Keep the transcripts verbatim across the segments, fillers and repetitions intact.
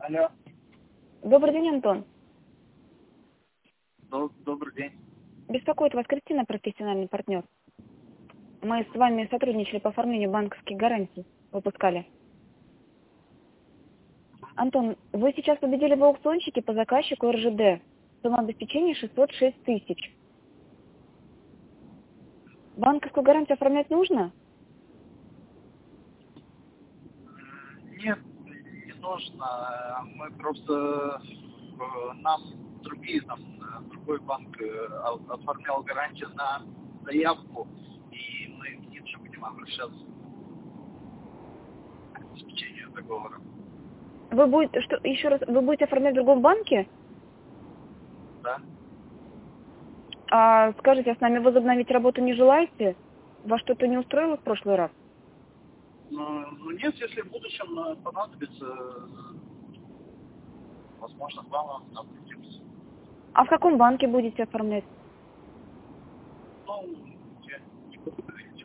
Алло. Добрый день, Антон. Доб- Добрый день. Беспокоит вас Кристина, профессиональный партнер. Мы с вами сотрудничали по оформлению банковских гарантий, выпускали. Антон, вы сейчас победили в аукциончике по заказчику эр жэ дэ. Сумма обеспечения шестьсот шесть тысяч. Банковскую гарантию оформлять нужно? Нет, не нужно. Мы просто э, нам другие там э, другой банк э, о- оформлял гарантию на заявку, и мы к ним же будем обращаться к обеспечению договора. Вы будете, что, еще раз, вы будете оформлять в другом банке? Да? А скажите, а с нами возобновить работу не желаете? Вас что-то не устроило в прошлый раз? Ну, ну нет, если в будущем э, понадобится, э, возможно, к вам обратимся. А в каком банке будете оформлять? Ну, я не буду говорить.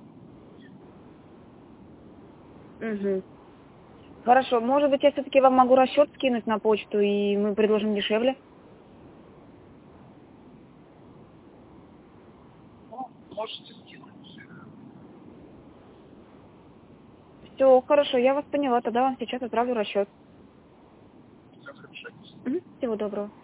Угу. Хорошо, может быть, я все-таки вам могу расчет скинуть на почту, и мы предложим дешевле? Ну, можете скинуть. Все, хорошо, я вас поняла, тогда вам сейчас отправлю расчет. Все хорошо. Мгм. Всего доброго.